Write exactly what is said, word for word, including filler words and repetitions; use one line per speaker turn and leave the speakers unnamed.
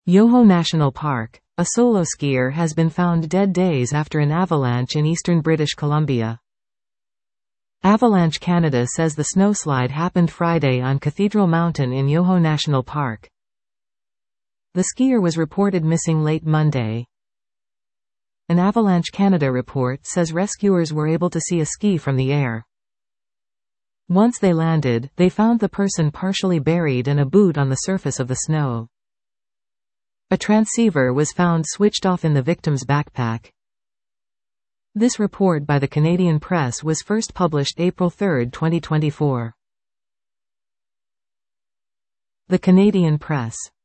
Yoho National Park. A solo skier has been found dead days after an avalanche in eastern British Columbia. Avalanche Canada says the snowslide happened Friday on Cathedral Mountain in Yoho National Park. The skier was reported missing late Monday. An Avalanche Canada report says rescuers were able to see a ski from the air. Once they landed, they found the person partially buried and a boot on the surface of the snow. A transceiver was found switched off in the victim's backpack. This report by the Canadian Press was first published April third, twenty twenty-four. The Canadian Press.